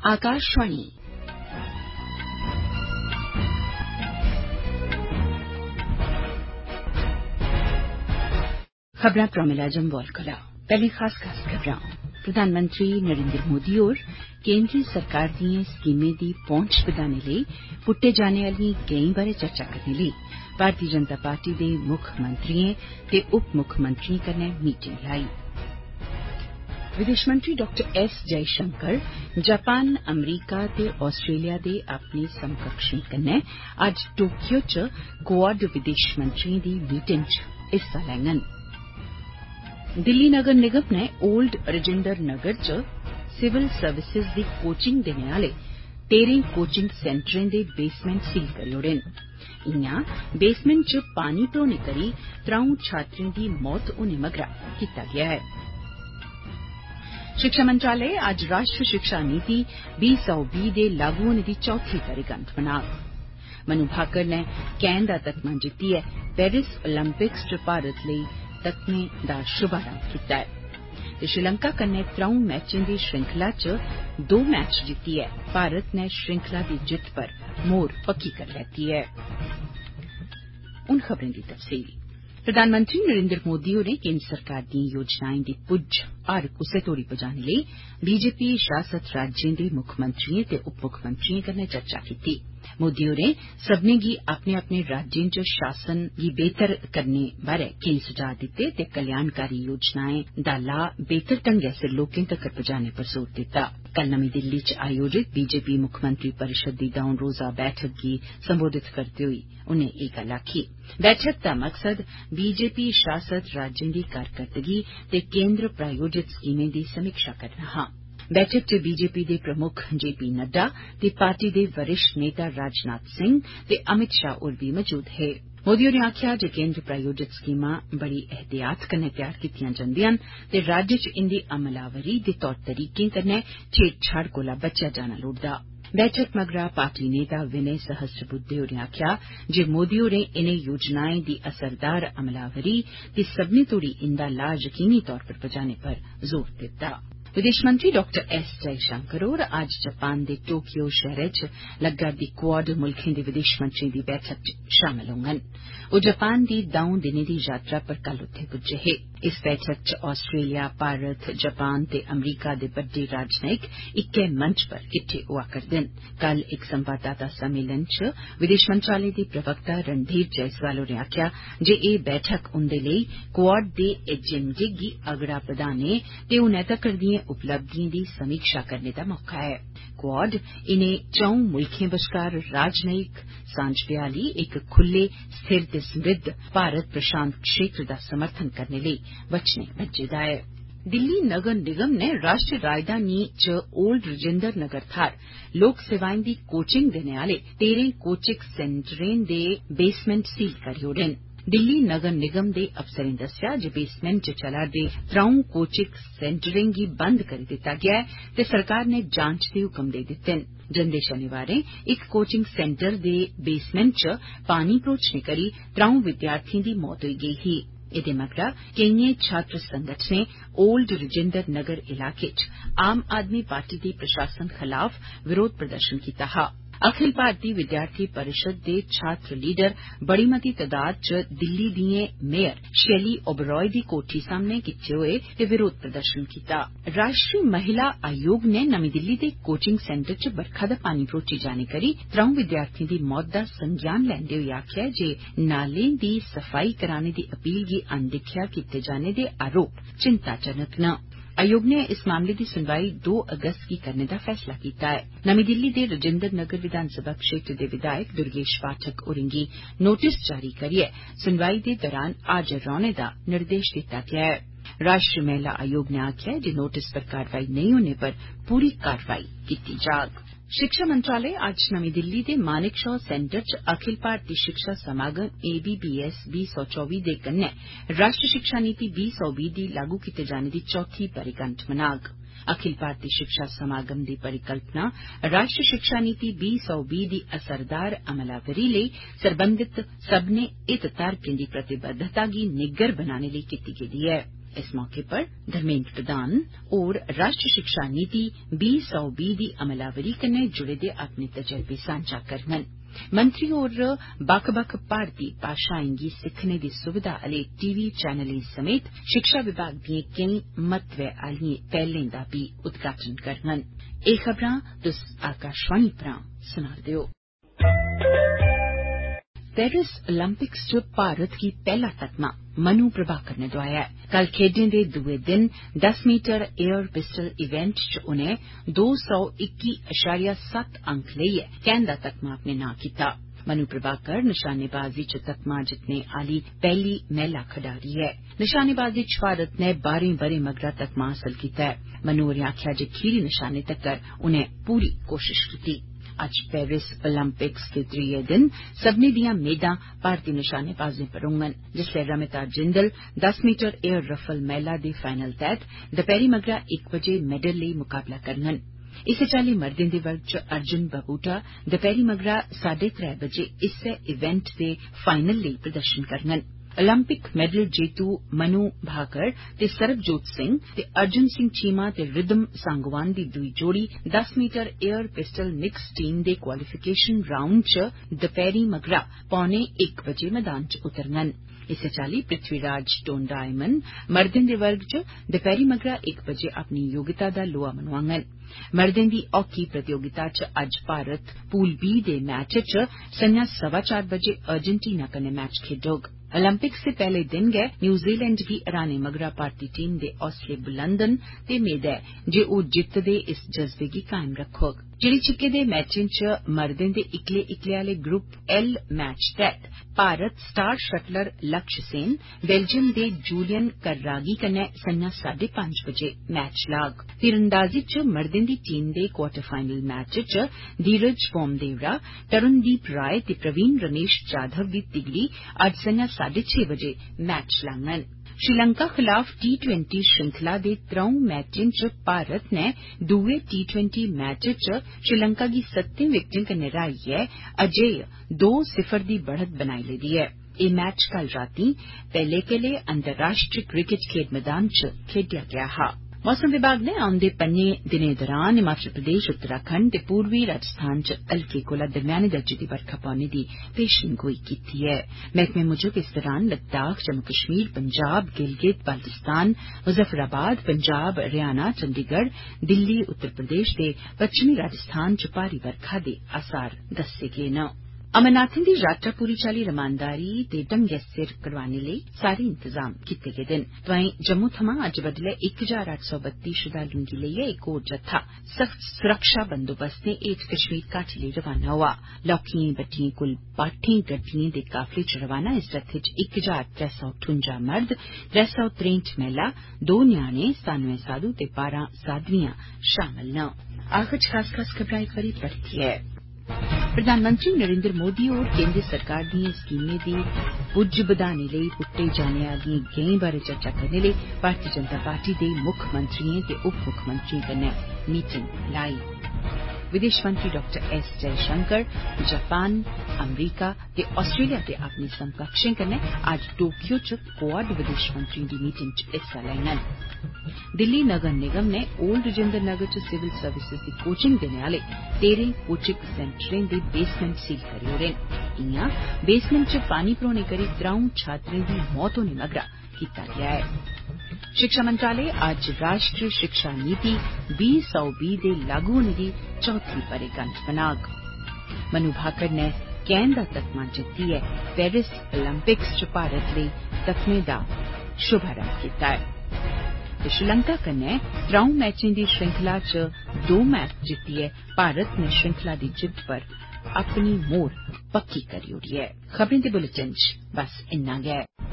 आकाशवाणी खबरां प्रोमिला जम्वाल कोला पैहले खास खबरां प्रधानमंत्री नरेंद्र मोदी होर केंद्री सरकार दियें स्कीमें दी पहुंच बधाने लेई पुट्टे जाने आलियें गैंई बारै चर्चा करने लेई भारतीय जनता पार्टी दे मुक्खमंत्रियें ते उप मुक्खमंत्रियें कन्नै मीटिंग लाई। विदेश मंत्री डॉ एस जयशंकर जापान अमरीका ते आस्ट्रेलिया दे अपने समकक्षें कन्नै अज्ज टोक्यो च क्वाड विदेश मंत्रियें दी मीटिंग च हिस्सा लैङन। दिल्ली नगर निगम नै ओल्ड राजेंद्र नगर च सिविल सर्विसेज दी कोचिंग देने आले 13 कोचिंग सेंटरें दे बेसमेंट सील करी ओड़े न। इयां बेसमेंट च पानी भरोने करी 3 छात्रें दी मौत होने मगरा कीता गेआ ऐ। शिक्षा मंत्रालय अज्ज राष्ट्रीय शिक्षा नीति 2020 दे लागू होने दी चौथी बरगंठ मनाग। मनु भाकर नै कैन दा तगमा जित्तियै पेरिस ओलंपिक्स च भारत लेई तगमे दा शुभारंभ कीता ऐ ते श्रीलंका कन्नै 3 मैचें दी श्रृंखला च 2 मैच जित्तियै भारत नै श्रृंखला दी जित्त पर मोहर पक्की करी लैती ऐ। हुन खबरें दी तफसील। प्रधानमंत्री नरेंद्र मोदी होरें केंद्र सरकार दियें योजनाएं दी पुज्ज हर कुसै तोड़ी पजाने लेई बीजेपी शासत राज्यें दे मुक्खमंत्रियें ते उप मुक्खमंत्रियें कन्नै चर्चा कीती। मोदी होरें सब्बनें गी अपने अपने राज्यें च शासन गी बेहतर करने बारै केई सुझाव दित्ते ते कल्याणकारी योजनाएं दा लाह बेहतर ढंगै सिर लोकें तगर पजाने पर जोर दित्ता। कल नमीं दिल्ली च आयोजित बीजेपी मुक्खमंत्री परिषद दी 2 रोजा बैठक गी संबोधित करदे होई उनें एह गल्ल आखी। बैठक दा मकसद बीजेपी शासत राज्यें दी कारकरदगी ते केंद्र प्रायोजित स्कीमें दी समीक्षा करना हा। बैठक च बीजेपी दे प्रमुक्ख जेपी नड्डा ते पार्टी दे वरिष्ठ नेता राजनाथ सिंह ते अमित शाह होर बी मौजूद हे। मोदी होरें आखेआ जे केंद्र प्रायोजित स्कीमां बड़ी एहतियात कन्नै तैयार कीतियां जंदियां न ते राज्य च इंदी अमलावरी दे तौर तरीकें कन्नै छेड़छाड़ कोला बचेआ जाना लोड़दा। बैठक मगरा पार्टी नेता विनय सहस्त्रबुद्धे होरें आखेआ जे मोदी होरें इनें योजनाएं दी असरदार अमलावरी ते सब्बनें तोड़ी इंदा लाह यकीनी तौर पर पजाने पर जोर दित्ता। विदेश मंत्री डॉ एस जयशंकर होर अज्ज जापान दे टोक्यो शैहरै च लग्गा'रदी क्वाड मुल्खें दे विदेश मंत्रियें दी बैठक च शामल होङन। ओह जापान दी 2 दिनें दी यात्रा पर कल उत्थे पुज्जे हे। इस बैठक च आस्ट्रेलिया, भारत, जापान ते अमरीका दे बड्डे राजनयिक इक्कै मंच पर किट्ठे होआ करदे न। कल इक संवाददाता सम्मेलन च विदेश मंत्रालय दे प्रवक्ता रणधीर जयसवाल होरें आखेआ जे एह बैठक उंदे लेई क्वाड दे एजेंडे गी अगड़ा बधाने ते हुनै तक्कर दियें उपलब्धियें दी समीक्षा करने दा मौका ऐ। क्वाड इनें 4 मुल्खें बश्कार राजनयिक सांझ भ्याली इक खुल्ले, स्थिर ते समृद्ध भारत प्रशांत क्षेत्र दा समर्थन करने लेई वचने बज्झे दा ऐ। दिल्ली नगर निगम ने राष्ट्रीय राजधानी च ओल्ड राजेंद्र नगर थाहर लोक सेवाएं दी कोचिंग देने आले 13 कोचिंग सेंटरें दे बेसमेंट सील करी ओड़े न। दिल्ली नगर निगम दे अफसरें दस्सेआ जे बेसमेंट च चला'रदे 3 कोचिंग सेंटरें गी बंद करी दित्ता गेआ ऐ ते सरकार नै जांच दे हुकम देई दित्ते न। जंदे शनिवारें इक कोचिंग सेंटर दे बेसमेंट च पानी भरोचने करी 3 विद्यार्थियें दी मौत होई गेई ही। एदे मगरा केइयें छात्र संगठनें ओल्ड राजेंद्र नगर इलाके च आम आदमी पार्टी दे प्रशासन खलाफ विरोध प्रदर्शन कीता हा। अखिल भारतीय विद्यार्थी परिषद दे छात्र लीडर बड़ी मती तदाद च दिल्ली दियें मेयर शैली ओबरॉय दी कोठी सामने किट्ठे होए ते विरोध प्रदर्शन कीता। राष्ट्रीय महिला आयोग ने नमीं दिल्ली दे कोचिंग सेंटर च बरखा दा पानी भरोची जाने करी 3 विद्यार्थियें दी मौत दा संज्ञान लैंदे होई आखेआ जे नालें दी सफाई कराने दी अपील गी अनदिक्खेआ कीते जाने दे आरोप चिंताजनक न। आयोग ने इस मामले दी सुनवाई 2 अगस्त गी करने दा फैसला कीता ऐ। नमीं दिल्ली दे राजेंद्र नगर विधानसभा क्षेत्र दे विधायक दुर्गेश पाठक होरें गी नोटिस जारी करियै सुनवाई दे दौरान हाजर रौहने दा निर्देश दित्ता गेआ ऐ। राष्ट्रीय महिला आयोग ने आखेआ जे नोटिस पर कारवाई नेईं होने पर पूरी कारवाई कीती जाग। शिक्षा मंत्रालय अज्ज नमीं दिल्ली दे मानेक शॉ सेंटर च अखिल भारतीय शिक्षा समागम ABBS 2024 दे कन्नै राष्ट्रीय शिक्षा नीति 2020 दी लागू कीते जाने दी चौथी बरगंठ मनाग। अखिल भारतीय शिक्षा समागम दी परिकल्पना राष्ट्रीय शिक्षा नीति 2020 दी असरदार अमलावरी लेई सरबंधित सब्बनें हितधारकें दी प्रतिबद्धता गी निग्गर बनाने लेई कीती गेदी ऐ। इस मौके पर धर्मेंद्र प्रधान और राष्ट्रीय शिक्षा नीति 2020 दी अमलावरी कन्नै जुड़े दे अपने तजर्बे सांझा करङन। मंत्री होर बक्ख-बक्ख भारतीय भाषाएं गी सिक्खने दी सुविधा आले टीवी चैनलें समेत शिक्षा विभाग दिएं केई महत्वै आलिएं पैहलें दा बी उद्घाटन करङन। एह खबरां तुस आकाशवाणी परा सुना'रदे ओ। पेरिस ओलंपिक्स च भारत गी पैहला तगमा मनु प्रभाकर ने दोआया ऐ। कल खेड्डें दे दुए दिन 10 मीटर एयर पिस्टल इवेंट च उनें 221.7 अंक लेइयै कैन दा तगमा अपने नां कीता। मनु प्रभाकर निशानेबाजी च तगमा जितने आली पैहली महिला खडारी ऐ। निशानेबाजी च भारत ने 12 ब'रें मगरा तगमा हासल कीता ऐ। मनु होरें आखेआ जे खीरी निशाने तक्कर उनें पूरी कोशिश कीती। अज्ज पेरिस ओलंपिक्स दे त्रीये दिन सब्बने दियां मेदां भारतीय निशानेबाजें पर होङन, जिसलै Ramita Jindal 10 metre air rifle महिला दे फाइनल तैह्त दपैह्री मगरा 1 बजे मेडल लेई मुकाबला करङन। इस्सै चाल्ली मर्दें दे वर्ग च अर्जुन बबूटा दपैह्री मगरा 3:30 बजे इस्सै इवेंट दे फाइनल लेई प्रदर्शन करङन। ओलंपिक मेडल जेतू मनु भाकर ते सरबजोत सिंह ते अर्जुन सिंह चीमा ते रिदम सांगवान दी दुई जोड़ी 10 metre air pistol mix team दे क्वालिफिकेशन राउंड च दपैह्री मगरा 12:45 बजे मैदान च उतरङन। इस्सै चाल्ली पृथ्वीराज टोंडाईमन मर्दें दे वर्ग च दपैह्री मगरा 1 बजे अपनी योग्यता दा लोहा मनोआङन। मर्दें दी हॉकी प्रतियोगिता च अज्ज भारत पूल बी दे मैच च संझा 4:15 बजे अर्जेंटीना कन्नै मैच खेड्डोग। ओलंपिक्स दे पैहले दिन गै न्यूजीलैंड गी हराने मगरा भारतीय टीम दे हौसले बुलंद न ते मेद ऐ जे ओह जित्त दे इस जज्बे गी कायम रक्खोग। चिड़ी छिक्के दे मैचें च मर्दें दे इक्कले आले ग्रुप एल मैच तैह्त Bharat star shuttler Lakshya Sen Belgium दे जूलियन कर्रागी कन्नै संझा 5:30 बजे मैच लाग। तीरंदाजी च मर्दें दी टीम दे क्वार्टर फाइनल मैच च धीरज बोमदेवरा, तरुणदीप राय ते प्रवीण रमेश जाधव दी तिगड़ी अज्ज संझा 6:30 बजे मैच लाङन। श्रीलंका खिलाफ T20 श्रृंखला दे त्र'ऊं मैचें च भारत नै दुए T20 मैच च श्रीलंका गी 7 विकेटें कन्नै हराइयै अजेय 2-0 दी बढ़त बनाई लेदी ऐ। एह मैच कल रातीं पेलेकेले अंतर्राष्ट्रीय क्रिकेट खेड्ड मैदान च खेड्डेआ गेआ हा। मौसम विभाग ने औंदे 5 दिनें दौरान हिमाचल प्रदेश, उत्तराखंड ते पूर्वी राजस्थान च हल्के कोला दरम्याने दर्जे दी बरखा पौने दी पेशेनगोई कीती ऐ। मैह्कमे मुजब इस दौरान लद्दाख, जम्मू कश्मीर, पंजाब, गिलगित बाल्टिस्तान, मुजफ्फराबाद, पंजाब, हरियाणा, चंडीगढ़, दिल्ली, उत्तर प्रदेश ते पच्छमी राजस्थान च भारी बरखा दे आसार दस्से गे न। अमरनाथें दी यात्रा पूरी चाल्ली रमानदारी ते ढंगै सिर करोआने लेई सारे इंतजाम कीते गेदे न। तोआईं जम्मू थमां अज्ज बड्डलै 1832 श्रद्धालुएं गी लेइयै इक होर जत्था सख्त सुरक्षा बंदोबस्तें हेठ कश्मीर घाटी लेई रवाना होआ। लौह्किएं बड्डिएं कुल 62 गड्डिएं दे काफले च रवाना इस जत्थे च 1358 मर्द, 363 महिला, 2 ञ्याणे, 97 साधु ते 12 साधवियां शामल न। आखिर च खास खबरां इक बारी परतियै। प्रधानमंत्री नरेंद्र मोदी होर केंद्र सरकार दिएं स्कीमें दी पुज्ज बधाने लेई पुट्टे जाने आलिएं गैंई बारै चर्चा करने लेई भारतीय जनता पार्टी दे मुक्खमंत्रिएं ते उप मुक्खमंत्रिएं कन्नै मीटिंग लाई। विदेश मंत्री डॉ एस जयशंकर जापान, अमरीका ते आस्ट्रेलिया दे अपने समकक्षें कन्नै अज्ज टोक्यो च क्वाड विदेश मंत्रिएं दी मीटिंग च हिस्सा लैङन। दिल्ली नगर निगम ने ओल्ड राजेंद्र नगर च सिविल सर्विसेज दी कोचिंग देने आले 13 कोचिंग सेंटरें दे बेसमेंट सील करी ओड़े न। इयां बेसमेंट च पानी भरोने करी 3 छात्रें दी मौत होने मगरा कीता गेआ ऐ। शिक्षा मंत्रालय अज्ज राष्ट्रीय शिक्षा नीति 2020 दे लागू होने दी चौथी बरेगंठ मनाग। मनु भाकर ने कैन दा तगमा जित्तियै पेरिस ओलंपिक्स च भारत लेई तगमे दा शुभारंभ कीता ऐ। ते श्रीलंका कन्नै 3 मैचें दी श्रृंखला च 2 मैच जित्तियै भारत ने श्रृंखला दी जित्त पर अपनी मोहर पक्की करी ओड़ी ऐ। खबरें दे बुलेटिन च बस इन्ना गै।